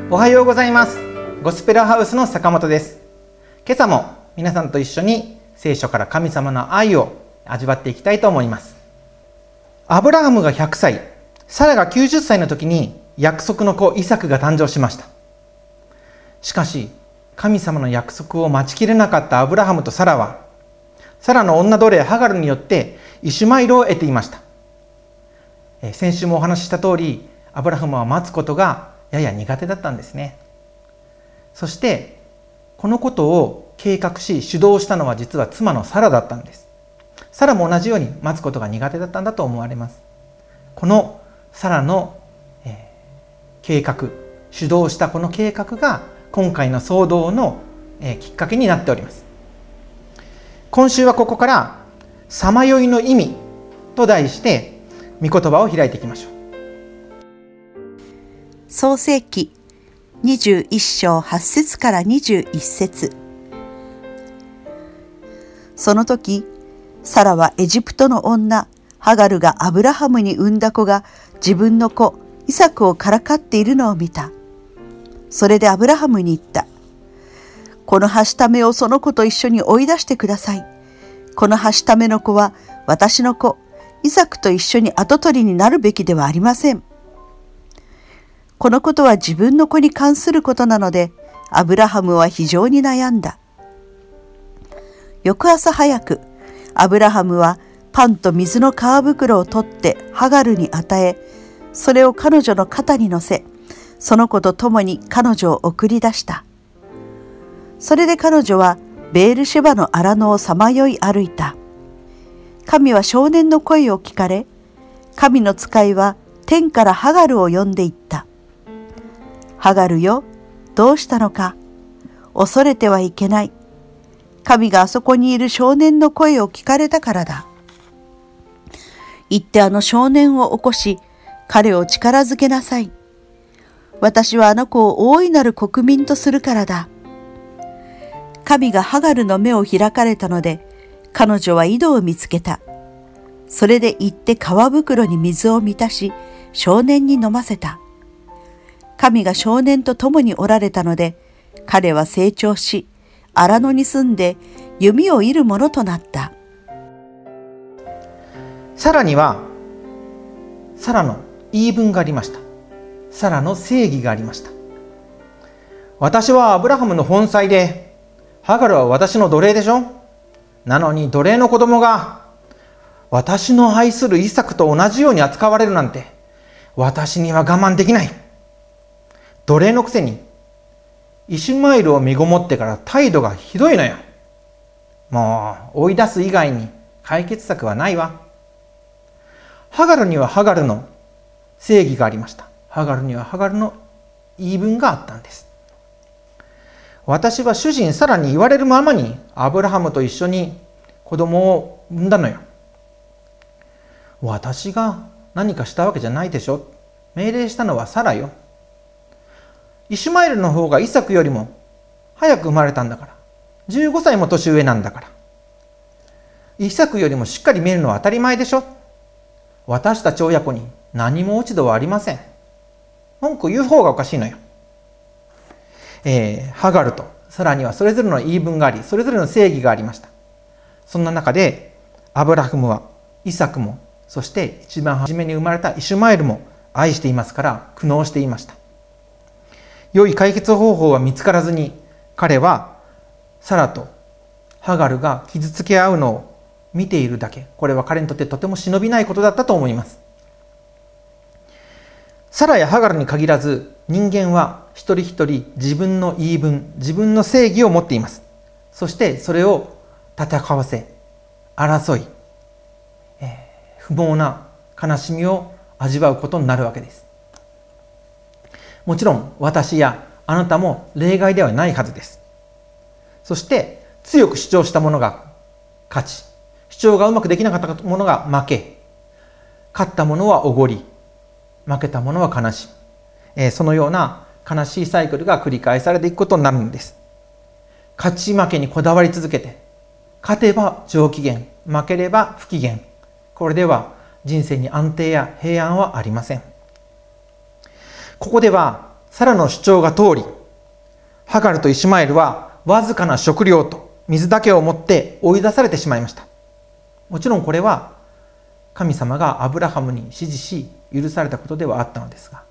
おはようございます。ゴスペルハウスの坂本です。今朝も皆さんと一緒に聖書から神様の愛を味わっていきたいと思います。アブラハムが100歳、サラが90歳の時に約束の子イサクが誕生しました。しかし神様の約束を待ちきれなかったアブラハムとサラは、サラの女奴隷ハガルによってイシュマイルを得ていました。先週もお話しした通り、アブラハムは待つことがやや苦手だったんですね。そしてこのことを計画し主導したのは実は妻のサラだったんです。サラも同じように待つことが苦手だったんだと思われます。このサラの、計画、主導したこの計画が今回の騒動の、きっかけになっております。今週はここからさまよいの意味と題して御言葉を開いていきましょう。 創世記21章8節から21節。その時サラはエジプトの女ハガルがアブラハムに産んだ子が自分の子イサクをからかっているのを見た。それでアブラハムに言った。このはしためをその子と一緒に追い出してください。このはしための子は私の子イサクと一緒に跡取りになるべきではありません。このことは自分の子に関することなので、アブラハムは非常に悩んだ。翌朝早く、アブラハムはパンと水の皮袋を取ってハガルに与え、それを彼女の肩に乗せ、その子と共に彼女を送り出した。それで彼女はベールシェバの荒野をさまよい歩いた。神は少年の声を聞かれ、神の使いは天からハガルを呼んでいった。ハガルよ、どうしたのか。恐れてはいけない。神があそこにいる少年の声を聞かれたからだ。行ってあの少年を起こし、彼を力づけなさい。私はあの子を大いなる国民とするからだ。神がハガルの目を開かれたので、彼女は井戸を見つけた。それで行って皮袋に水を満たし、少年に飲ませた。神が少年と共におられたので、彼は成長し、荒野に住んで弓を射るものとなった。 サラにはサラの言い分がありました。サラの正義がありました。私はアブラハムの本妻で、ハガルは私の奴隷でしょ。なのに奴隷の子供が私の愛するイサクと同じように扱われるなんて、私には我慢できない。奴隷のくせにイシュマイルを身ごもってから態度がひどいのよ。もう追い出す以外に解決策はないわ。ハガルにはハガルの正義がありました。ハガルにはハガルの言い分があったんです。私は主人サラに言われるままにアブラハムと一緒に子供を産んだのよ。私が何かしたわけじゃないでしょ。命令したのはサラよ。イシュマイルの方がイサクよりも早く生まれたんだから。15歳も年上なんだから。イサクよりもしっかり見えるのは当たり前でしょ。私たち親子に何も落ち度はありません。文句言う方がおかしいのよ。ハガルとサラにはそれぞれの言い分があり、それぞれの正義がありました。そんな中でアブラハムはイサクも、そして一番初めに生まれたイシュマイルも愛していますから苦悩していました。良い解決方法は見つからずに、彼はサラとハガルが傷つけ合うのを見ているだけ。これは彼にとってとても忍びないことだったと思います。サラやハガルに限らず、人間は一人一人自分の言い分、自分の正義を持っています。そしてそれを戦わせ、争い、不毛な悲しみを味わうことになるわけです。もちろん私やあなたも例外ではないはずです。そして強く主張した者が勝ち、主張がうまくできなかった者が負け、勝った者はおごり、負けた者は悲しみ、そのような悲しいサイクルが繰り返されていくことになるんです。勝ち負けにこだわり続けて、勝てば上機嫌、負ければ不機嫌、これでは人生に安定や平安はありません。ここではサラの主張が通り、ハガルとイシュマエルはわずかな食料と水だけを持って追い出されてしまいました。もちろんこれは神様がアブラハムに指示し許されたことではあったのですが、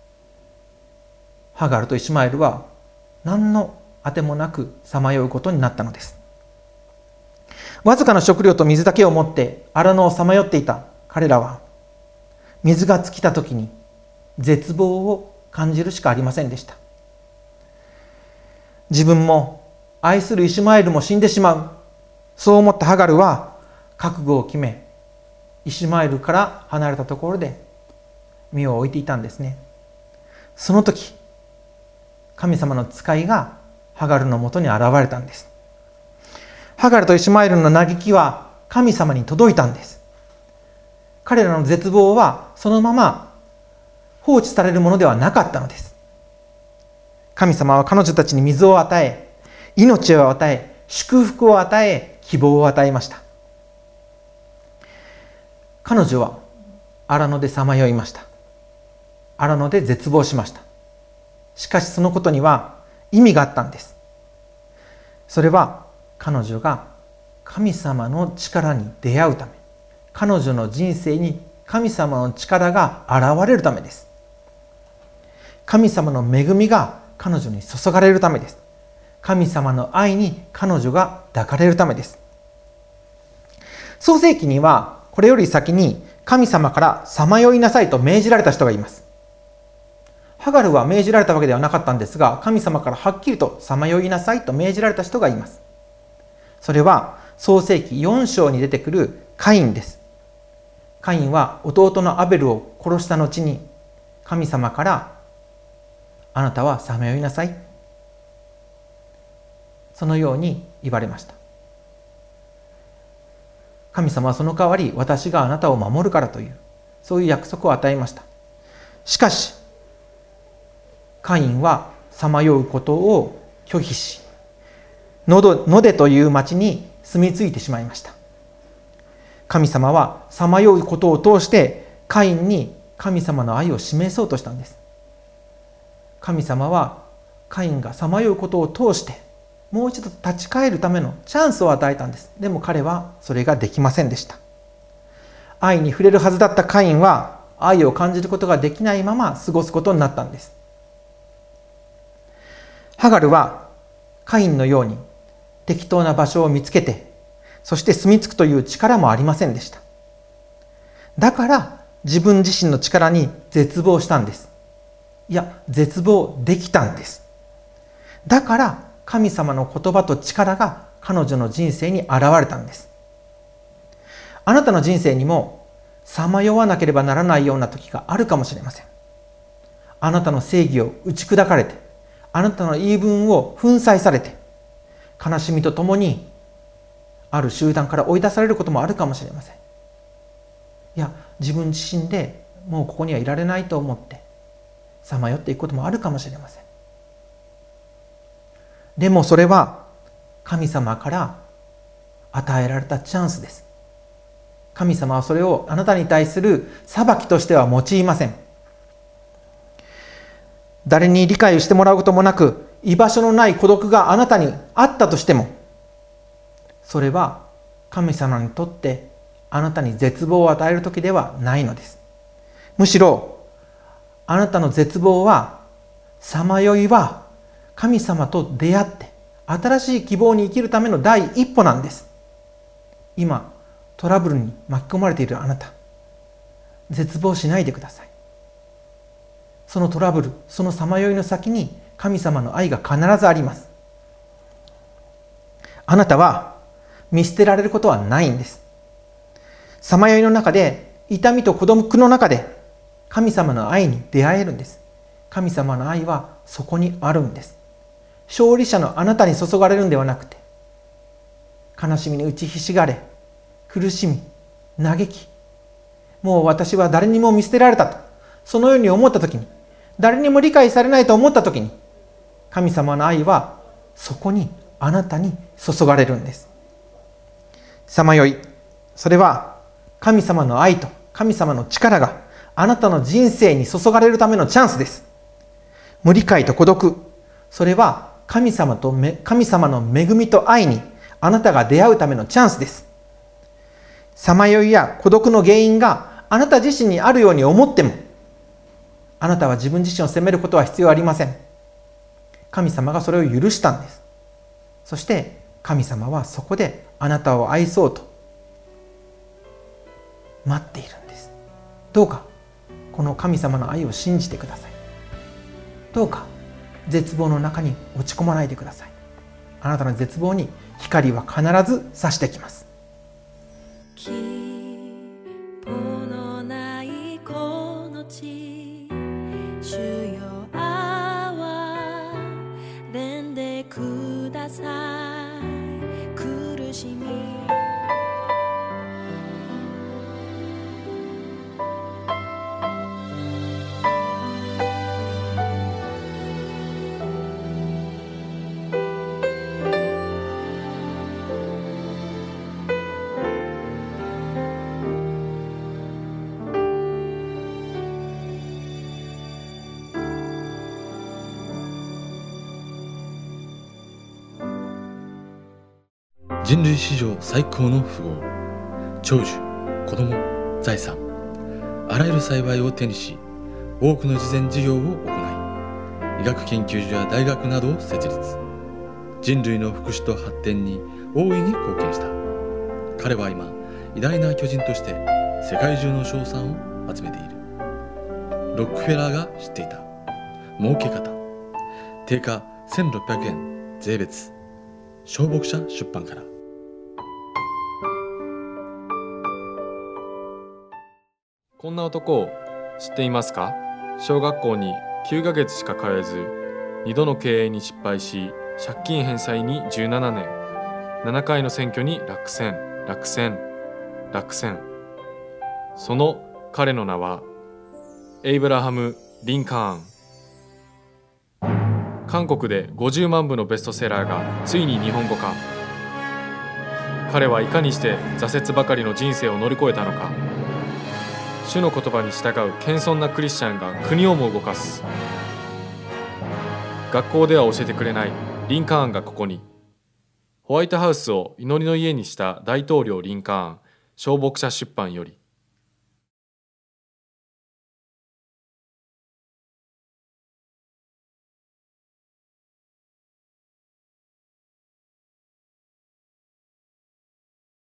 ハガルとイシュマエルは何のあてもなくさまようことになったのです。わずかな食料と水だけを持って荒野をさまよっていた彼らは、水が尽きた時に絶望を感じるしかありませんでした。自分も愛するイシュマエルも死んでしまう、そう思ったハガルは覚悟を決め、イシュマエルから離れたところで身を置いていたんですね。その時、神様の使いがハガルのもとに現れたんです。ハガルとイシュマエルの嘆きは神様に届いたんです。彼らの絶望はそのまま放置されるものではなかったのです。神様は彼女たちに水を与え、命を与え、祝福を与え、希望を与えました。彼女は荒野でさまよいました。荒野で絶望しました。しかしそのことには意味があったんです。それは彼女が神様の力に出会うため、彼女の人生に神様の力が現れるためです。神様の恵みが彼女に注がれるためです。神様の愛に彼女が抱かれるためです。創世記にはこれより先に神様からさまよいなさいと命じられた人がいます。ハガルは命じられたわけではなかったんですが、神様からはっきりとさまよいなさいと命じられた人がいます。それは創世記4章に出てくるカインです。カインは弟のアベルを殺した後に神様から、あなたはさまよいなさい、そのように言われました。神様はその代わり私があなたを守るからという、そういう約束を与えました。しかしカインはさまようことを拒否し、ノデという町に住み着いてしまいました。神様はさまようことを通してカインに神様の愛を示そうとしたんです。神様はカインがさまようことを通してもう一度立ち返るためのチャンスを与えたんです。でも彼はそれができませんでした。愛に触れるはずだったカインは愛を感じることができないまま過ごすことになったんです。ハガルはカインのように適当な場所を見つけて、そして住み着くという力もありませんでした。だから自分自身の力に絶望したんです。いや、絶望できたんです。だから神様の言葉と力が彼女の人生に現れたんです。あなたの人生にもさまよわなければならないような時があるかもしれません。あなたの正義を打ち砕かれて、あなたの言い分を粉砕されて、悲しみとともにある集団から追い出されることもあるかもしれません。いや、自分自身でもうここにはいられないと思ってさまよっていくこともあるかもしれません。でもそれは神様から与えられたチャンスです。神様はそれをあなたに対する裁きとしては用いません。誰に理解してもらうこともなく、居場所のない孤独があなたにあったとしても、それは神様にとってあなたに絶望を与える時ではないのです。むしろあなたの絶望は、さまよいは神様と出会って新しい希望に生きるための第一歩なんです。今トラブルに巻き込まれているあなた、絶望しないでください。そのトラブル、そのさまよいの先に神様の愛が必ずあります。あなたは見捨てられることはないんです。さまよいの中で、痛みと孤独の中で神様の愛に出会えるんです。神様の愛はそこにあるんです。勝利者のあなたに注がれるんではなくて、悲しみに打ちひしがれ、苦しみ、嘆き、もう私は誰にも見捨てられたと、そのように思ったときに、誰にも理解されないと思ったときに、神様の愛はそこにあなたに注がれるんです。さまよい、それは神様の愛と神様の力があなたの人生に注がれるためのチャンスです。 無理解と孤独、それは神様の恵みと愛にあなたが出会うためのチャンスです。さまよいや孤独の原因があなた自身にあるように思っても、あなたは自分自身を責めることは必要ありません。神様がそれを許したんです。そして神様はそこであなたを愛そうと待っているんです。どうかこの神様の愛を信じてください。どうか絶望の中に落ち込まないでください。あなたの絶望に光は必ず差してきます。 希望のないこの地、主よ憐れんでください。苦しみ人類史上最高の富豪、長寿、子供、財産、あらゆる幸いを手にし、多くの慈善事業を行い、医学研究所や大学などを設立。人類の福祉と発展に大いに貢献した。彼は今、偉大な巨人として世界中の称賛を集めている。ロックフェラーが知っていた儲け方。定価1600円税別。小牧者出版から。 こんな男を知っていますか？小学校に9ヶ月しか通えず、2度の経営に失敗し、借金返済に17年、7回の選挙に落選。その彼の名は、エイブラハム・リンカーン。韓国で50万部のベストセラーがついに日本語化。彼はいかにして挫折ばかりの人生を乗り越えたのか。主の言葉に従う謙遜なクリスチャンが国をも動かす。学校では教えてくれないリンカーンがここに。ホワイトハウスを祈りの家にした大統領リンカーン、小牧者出版より。